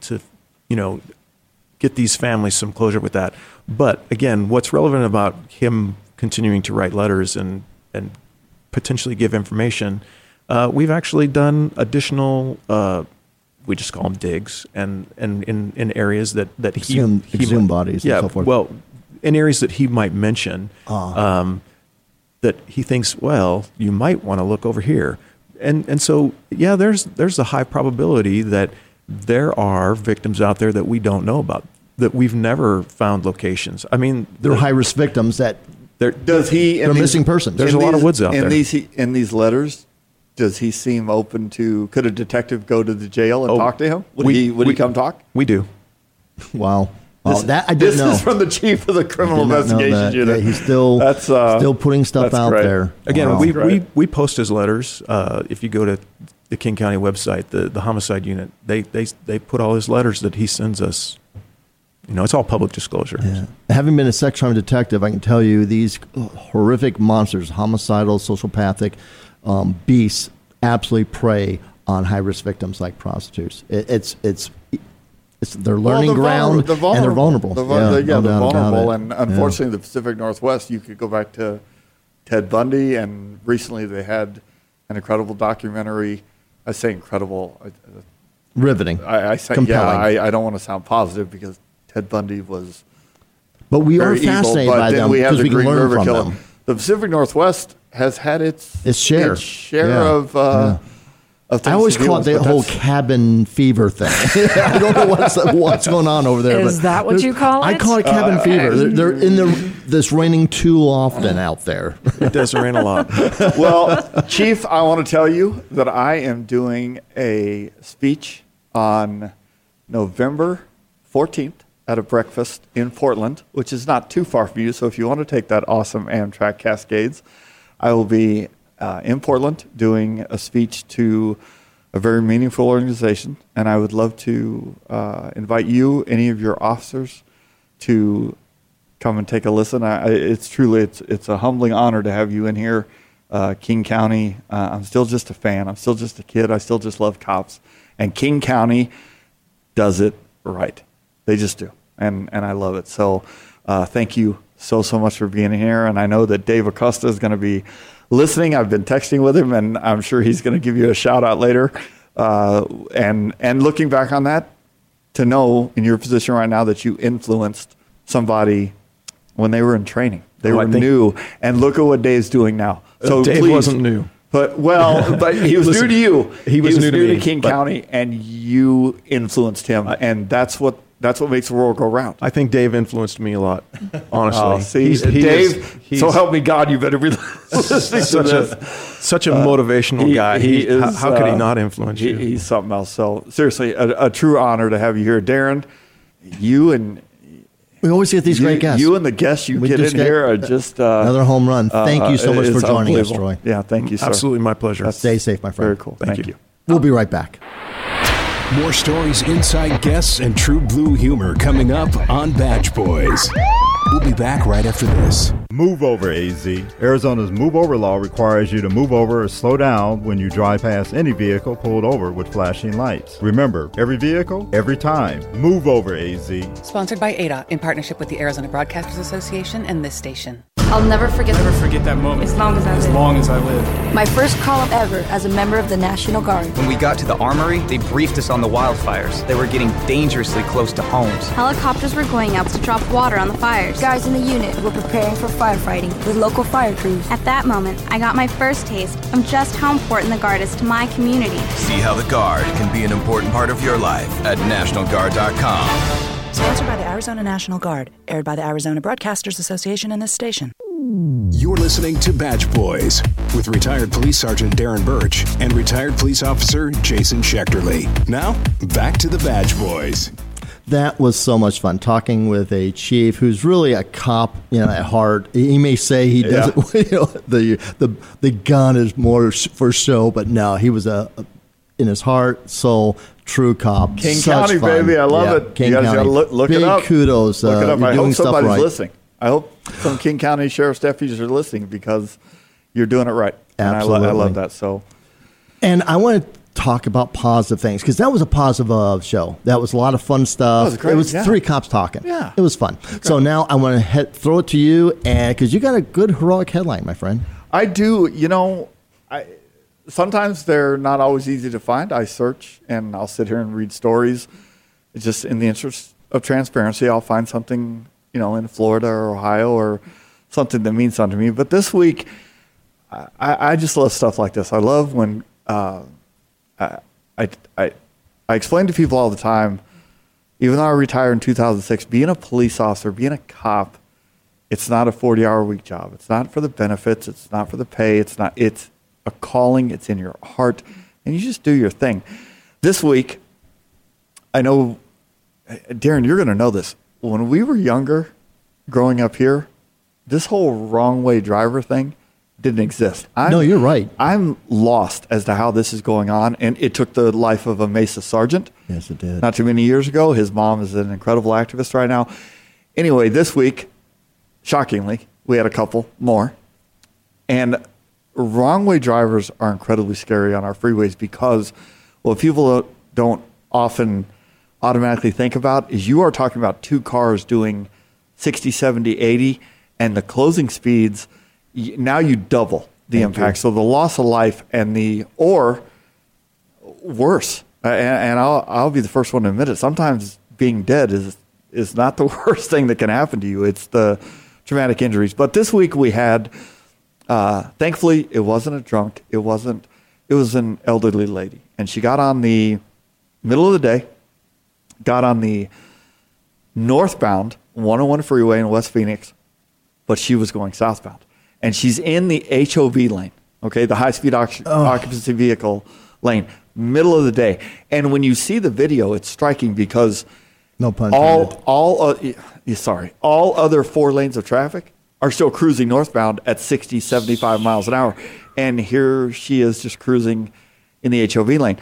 get these families some closure with that. But again, what's relevant about him continuing to write letters and potentially give information, we've actually done additional. We just call them digs, and in areas that he exhumed bodies, and so forth. Well, in areas that he might mention, that he thinks, well, you might want to look over here, and so there's a high probability that there are victims out there that we don't know about, that we've never found locations. I mean, they're high risk victims that they're missing persons. There's a lot of woods out there. In these letters. Does he seem open to? Could a detective go to the jail and talk to him? Would he come talk? We do. Wow. That I didn't know. This is from the chief of the criminal investigation unit. Yeah, he's still putting stuff out there. Again, we post his letters. If you go to the King County website, the homicide unit, they put all his letters that he sends us. It's all public disclosure. Yeah. Having been a sex crime detective, I can tell you these horrific monsters, homicidal, sociopathic beasts, absolutely prey on high-risk victims like prostitutes. It's their learning ground, and they're vulnerable. They're vulnerable, and unfortunately, the Pacific Northwest. You could go back to Ted Bundy, and recently they had an incredible documentary. I say incredible, riveting, I say compelling. I don't want to sound positive because Ted Bundy was. But we are fascinated by them we have because the we can Green learn River from Killer. them. the Pacific Northwest has had its share of things. I always call it the whole cabin fever thing. I don't know what's going on over there. Is that what you call it? I call it cabin fever. They're in this raining too often out there. It does rain a lot. Well, Chief, I want to tell you that I am doing a speech on November 14th at a breakfast in Portland, which is not too far from you. So if you want to take that awesome Amtrak Cascades, I will be in Portland doing a speech to a very meaningful organization, and I would love to invite you, any of your officers, to come and take a listen. It's a humbling honor to have you in here, King County. I'm still just a fan. I'm still just a kid. I still just love cops, and King County does it right. They just do, and I love it. So thank you so much for being here, and I know that Dave Acosta is going to be listening. I've been texting with him, and I'm sure he's going to give you a shout out later. And looking back on that, to know in your position right now that you influenced somebody when they were in training, they were new, and look at what Dave's doing now. So Dave wasn't new, but he was new to you. He was new to me, King County, and you influenced him, and that's what makes the world go round. I think Dave influenced me a lot, honestly. Dave, so help me God, you better be listening to this. Such a motivational guy. How could he not influence you? He's something else. So seriously, a true honor to have you here. Darren, we always get these great guests. You and the guests you get in here are just... another home run. Thank you so much for joining us, Troy. Yeah, thank you, sir. Absolutely my pleasure. Stay safe, my friend. Very cool. Thank you. We'll be right back. More stories, inside guests, and true blue humor coming up on Badge Boys. We'll be back right after this. Move over, AZ. Arizona's move over law requires you to move over or slow down when you drive past any vehicle pulled over with flashing lights. Remember, every vehicle, every time. Move over, AZ. Sponsored by ADA in partnership with the Arizona Broadcasters Association and this station. I'll never forget that moment. As long as I live. My first call-up ever as a member of the National Guard. When we got to the armory, they briefed us on the wildfires. They were getting dangerously close to homes. Helicopters were going up to drop water on the fires. Guys in the unit were preparing for firefighting with local fire crews. At that moment, I got my first taste of just how important the Guard is to my community. See how the Guard can be an important part of your life at NationalGuard.com. Sponsored by the Arizona National Guard. Aired by the Arizona Broadcasters Association and this station. You're listening to Badge Boys with retired Police Sergeant Darren Birch and retired Police Officer Jason Schechterly. Now, back to the Badge Boys. That was so much fun, talking with a chief who's really a cop, at heart. He may say he doesn't, the gun is more for show, but no, he was in his heart, soul, true cop. King County, fun. Baby, I love it. King you guys County. Look Big it up. Kudos. Look it up. I hope somebody's right. listening. I hope some King County Sheriff's deputies are listening because you're doing it right. Absolutely. And I love that. So, and I want to talk about positive things because that was a positive show. That was a lot of fun stuff. That was great. It was three cops talking. Yeah. It was fun. So now I want to throw it to you, and because you got a good heroic headline, my friend. I do. Sometimes they're not always easy to find. I search and I'll sit here and read stories. It's just in the interest of transparency, I'll find something, in Florida or Ohio or something that means something to me. But this week, I just love stuff like this. I love when I explain to people all the time, even though I retired in 2006, being a police officer, being a cop, it's not a 40-hour week job. It's not for the benefits. It's not for the pay. It's a calling. It's in your heart, and you just do your thing. This week, I know, Darren, you're going to know this. When we were younger, growing up here, this whole wrong way driver thing didn't exist. No, you're right. I'm lost as to how this is going on, and it took the life of a Mesa sergeant. Yes, it did. Not too many years ago. His mom is an incredible activist right now. Anyway, this week, shockingly, we had a couple more, and wrong way drivers are incredibly scary on our freeways because what people don't often automatically think about is you are talking about two cars doing 60, 70, 80, and the closing speeds, now you double the impact. So the loss of life or worse, and I'll be the first one to admit it, sometimes being dead is not the worst thing that can happen to you. It's the traumatic injuries. But this week we had, thankfully, it wasn't a drunk. It was an elderly lady. And she got on the middle of the day, got on the northbound 101 freeway in West Phoenix, but she was going southbound. And she's in the HOV lane, okay, the high-speed occupancy vehicle lane, middle of the day. And when you see the video, it's striking because all other 4 lanes of traffic are still cruising northbound at 60, 75 miles an hour. And here she is just cruising in the HOV lane.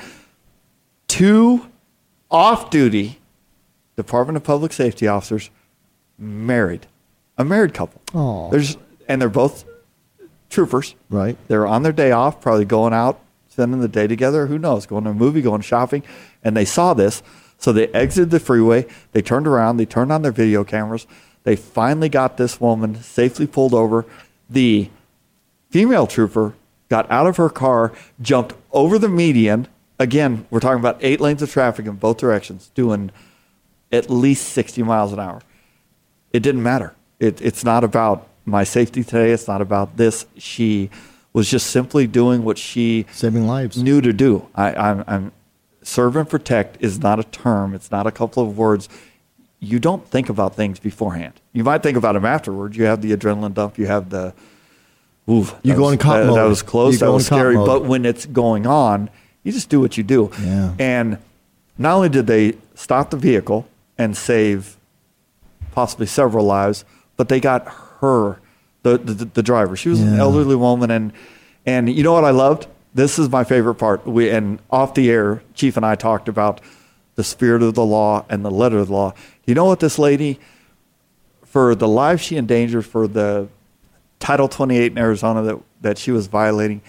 2 off-duty Department of Public Safety officers married, a married couple. And they're both troopers. Right. They're on their day off, probably going out, spending the day together. Who knows? Going to a movie, going shopping. And they saw this. So they exited the freeway. They turned around. They turned on their video cameras. They finally got this woman safely pulled over. The female trooper got out of her car, jumped over the median. Again, we're talking about 8 lanes of traffic in both directions, doing at least 60 miles an hour. It didn't matter. It's not about my safety today. It's not about this. She was just simply doing what she saving lives knew to do. I'm serve and protect is not a term. It's not a couple of words. You don't think about things beforehand. You might think about them afterwards. You have the adrenaline dump. You have the you go in cop mode. That was close. That was scary. But when it's going on, you just do what you do. Yeah. And not only did they stop the vehicle and save possibly several lives, but they got her, the driver. She was an elderly woman, and you know what I loved? This is my favorite part. And off the air, Chief and I talked about the spirit of the law and the letter of the law. You know what this lady, for the life she endangered, for the Title 28 in Arizona that she was violating,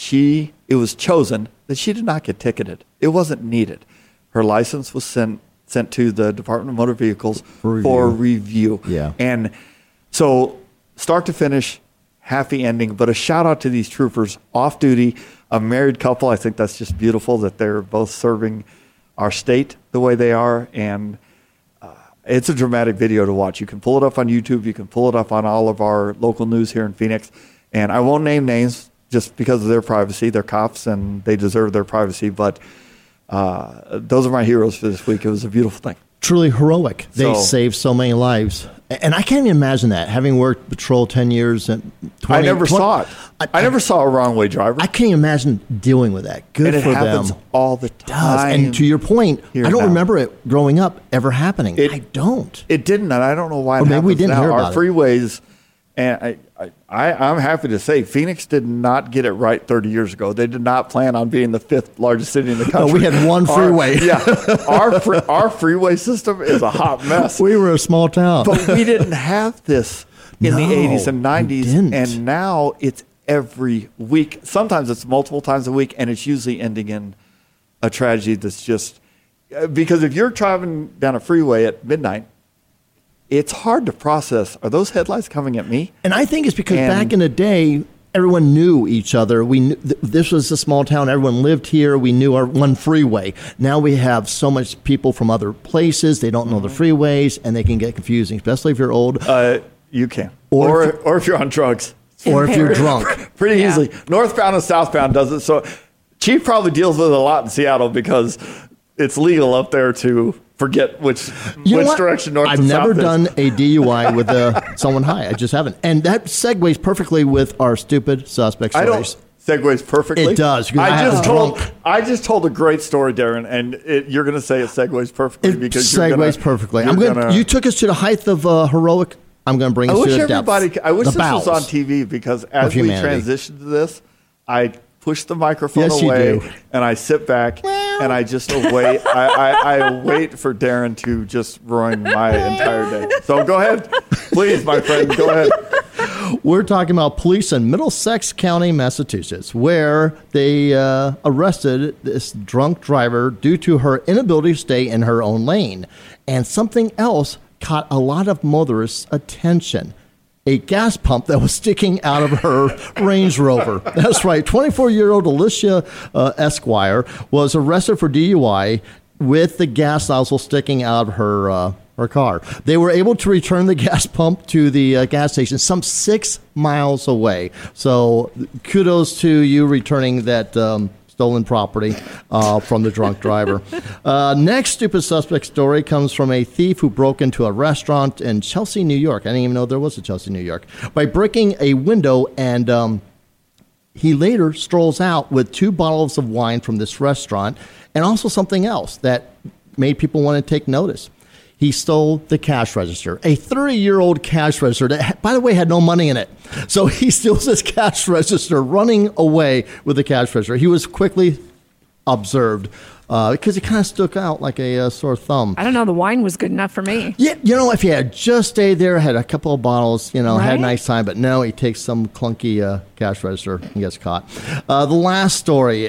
it was chosen that she did not get ticketed. It wasn't needed. Her license was sent to the Department of Motor Vehicles for review. Yeah. And so start to finish, happy ending, but a shout out to these troopers off duty, a married couple. I think that's just beautiful that they're both serving our state the way they are. And it's a dramatic video to watch. You can pull it up on YouTube. You can pull it up on all of our local news here in Phoenix. And I won't name names just because of their privacy. They're cops and they deserve their privacy. But those are my heroes for this week. It was a beautiful thing. Truly heroic. They saved so many lives. And I can't even imagine that, having worked patrol 10 years. And I never saw it. I never saw a wrong way driver. I can't imagine dealing with that. Good and for them. It happens all the time. And to your point, I don't remember it growing up ever happening. I don't. It didn't, and I don't know why it maybe we didn't hear about it. Our freeways, and I'm happy to say, Phoenix did not get it right 30 years ago. They did not plan on being the 5th largest city in the country. No, we had one freeway. Our freeway system is a hot mess. We were a small town. But we didn't have this in the 80s and 90s, and now it's every week. Sometimes it's multiple times a week, and it's usually ending in a tragedy that's just because if you're driving down a freeway at midnight, it's hard to process. Are those headlights coming at me? And I think it's because back in the day, everyone knew each other. We knew this was a small town. Everyone lived here. We knew our one freeway. Now we have so much people from other places. They don't know the freeways, and they can get confusing, especially if you're old. You can. Or if you're on drugs. Or if you're drunk. Pretty easily. Northbound and southbound does it. So Chief probably deals with it a lot in Seattle because it's legal up there to forget which direction north and south is. I've never done a DUI with someone high. I just haven't. And that segues perfectly with our stupid suspect stories. Segues perfectly. It does. I just told a great story, Darren, and you're going to say it segues perfectly because segues perfectly. You took us to the height of heroic. I'm going to bring us to the depths. I wish this was on TV because as we transition to this, I push the microphone away and I sit back and I just await. I wait for Darren to just ruin my entire day. So go ahead, please, my friend. Go ahead. We're talking about police in Middlesex County, Massachusetts, where they arrested this drunk driver due to her inability to stay in her own lane. And something else caught a lot of motorists' attention. A gas pump that was sticking out of her Range Rover. That's right. 24-year-old Alicia Esquire was arrested for DUI with the gas nozzle sticking out of her her car. They were able to return the gas pump to the gas station some 6 miles away. So kudos to you returning that stolen property from the drunk driver. Next stupid suspect story comes from a thief who broke into a restaurant in Chelsea, New York. I didn't even know there was a Chelsea, New York. By breaking a window, and he later strolls out with 2 bottles of wine from this restaurant and also something else that made people want to take notice. He stole the cash register, a 30-year-old cash register that, by the way, had no money in it. So he steals this cash register, running away with the cash register. He was quickly observed because he kind of stuck out like a sore thumb. I don't know. The wine was good enough for me. Yeah, if he had just stayed there, had a couple of bottles, had a nice time. But no, he takes some clunky cash register and gets caught. The last story,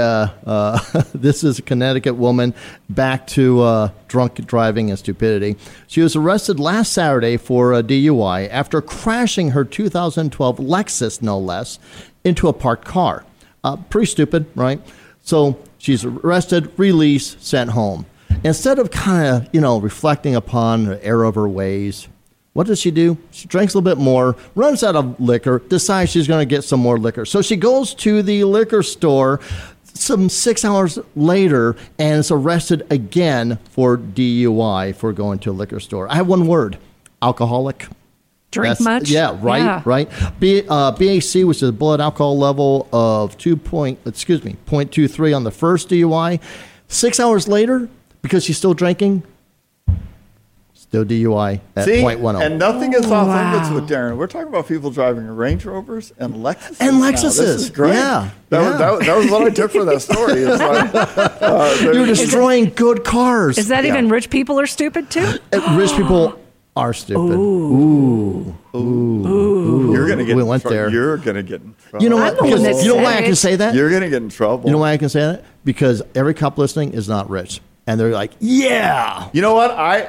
this is a Connecticut woman back to drunk driving and stupidity. She was arrested last Saturday for a DUI after crashing her 2012 Lexus, no less, into a parked car. Pretty stupid, right? So she's arrested, released, sent home. Instead of kind of, reflecting upon the error of her ways, what does she do? She drinks a little bit more, runs out of liquor, decides she's going to get some more liquor. So she goes to the liquor store some 6 hours later and is arrested again for DUI for going to a liquor store. I have one word: alcoholic. Drink much? Yeah, right. BAC, which is a blood alcohol level of 0.23 on the first DUI. 6 hours later, because she's still drinking, still DUI at 0.10. And nothing is off limits with Darren. We're talking about people driving Range Rovers and Lexuses. And Lexuses. This is great. Yeah. That was what I took for that story. It's like, you're destroying good cars. Is that even rich people are stupid too? Rich people are stupid. Ooh. You're gonna get. We went there. You're gonna get in trouble. You know what? Because you know why I can say that? You're gonna get in trouble. You know why I can say that? Because every cop listening is not rich, and they're like, "Yeah." You know what?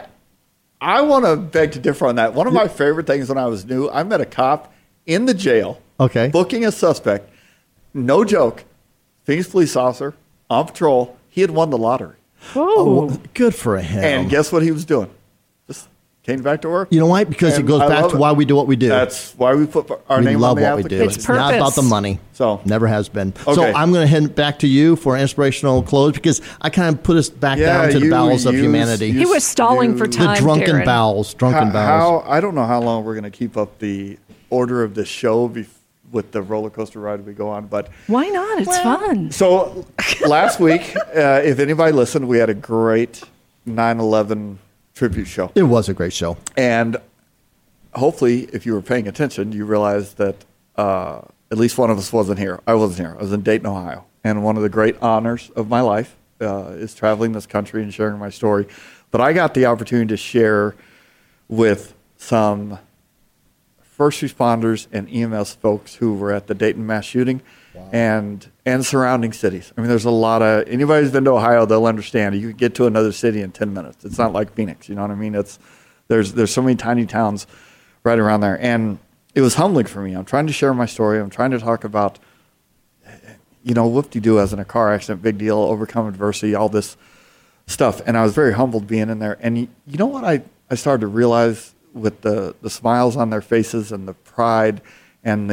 I want to beg to differ on that. One of my favorite things when I was new, I met a cop in the jail. Okay. Booking a suspect. No joke. Phoenix police officer on patrol. He had won the lottery. Oh, good for him. And guess what he was doing? Came back to work. You know why? Because it goes back to why we do what we do. That's why we put our name on the application. We love what we do. It's not about the money. So never has been. Okay. So I'm going to head back to you for inspirational close because I kind of put us back down to the bowels of humanity. He was stalling for time. The drunken Darren. bowels. Drunken bowels. I don't know how long we're going to keep up the order of the show with the roller coaster ride we go on, but why not? It's fun. So last week, if anybody listened, we had a great 9/11 tribute show. It was a great show. And hopefully, if you were paying attention, you realized that at least one of us wasn't here. I wasn't here. I was in Dayton, Ohio. And one of the great honors of my life is traveling this country and sharing my story. But I got the opportunity to share with some first responders and EMS folks who were at the Dayton mass shooting. Wow. and surrounding cities. I mean, there's a lot of, anybody who's been to Ohio, they'll understand. You can get to another city in 10 minutes. It's not like Phoenix, you know what I mean? There's so many tiny towns right around there. And it was humbling for me. I'm trying to share my story. I'm trying to talk about, whoop-de-doo as in a car accident, big deal, overcome adversity, all this stuff. And I was very humbled being in there. And you know what I started to realize with the smiles on their faces and the pride and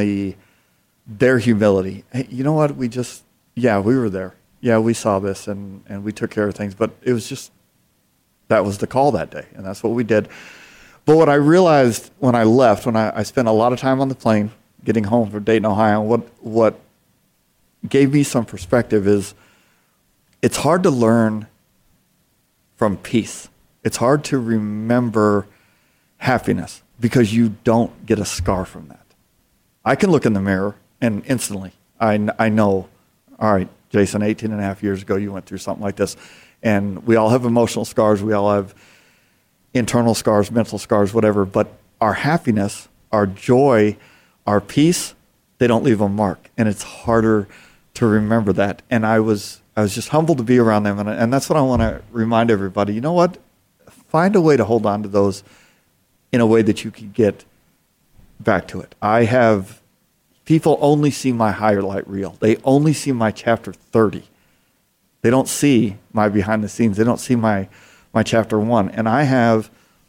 their humility. Hey, you know what? We were there. Yeah, we saw this and we took care of things. But it was just, that was the call that day. And that's what we did. But what I realized when I left, when I spent a lot of time on the plane getting home from Dayton, Ohio, what gave me some perspective is it's hard to learn from peace. It's hard to remember happiness because you don't get a scar from that. I can look in the mirror and instantly I know, all right, Jason, 18 and a half years ago, you went through something like this. And we all have emotional scars. We all have internal scars, mental scars, whatever. But our happiness, our joy, our peace, they don't leave a mark. And it's harder to remember that. And I was just humbled to be around them. And that's what I want to remind everybody. You know what? Find a way to hold on to those in a way that you can get back to it. People only see my highlight reel. They only see my chapter 30. They don't see my behind the scenes. They don't see my chapter 1. And I have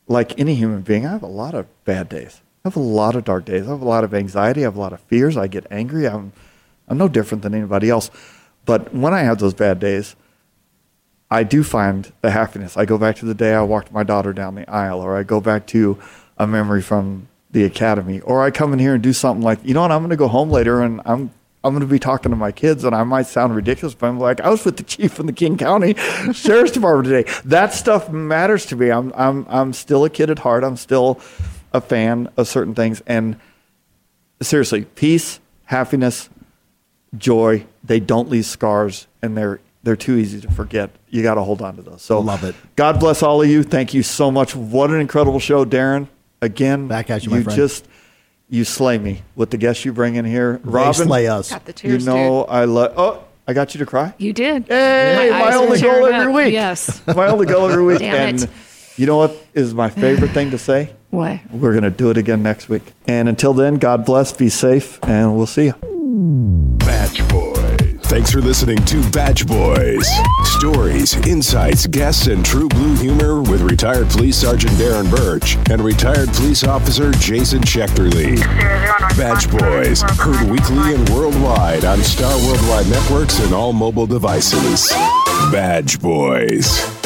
like any human being, I have a lot of bad days. I have a lot of dark days. I have a lot of anxiety. I have a lot of fears. I get angry. I'm no different than anybody else. But when I have those bad days, I do find the happiness. I go back to the day I walked my daughter down the aisle, or I go back to a memory from the academy, or I come in here and do something like, you know what, I'm going to go home later and I'm going to be talking to my kids, and I might sound ridiculous, but I'm like, I was with the chief from the King County Sheriff's Department today. That stuff matters to me. I'm still a kid at heart. I'm still a fan of certain things. And seriously, peace, happiness, joy, they don't leave scars, and they're too easy to forget. You got to hold on to those. So love it. God bless all of you. Thank you so much. What an incredible show, Darren. Again, back at you, my friend. You slay me with the guests you bring in here. They Robin, slay us. Got the tears, dude. I love. Oh, I got you to cry. You did. Hey, my only goal every week. Yes, my only goal every week. Damn it. And you know what is my favorite thing to say? What? We're going to do it again next week. And until then, God bless. Be safe, and we'll see you. Badge Boys. Thanks for listening to Badge Boys. Stories, insights, guests, and true blue humor with retired Police Sergeant Darren Birch and retired Police Officer Jason Schechterly. Badge Boys, heard weekly and worldwide on Star Worldwide Networks and all mobile devices. Badge Boys.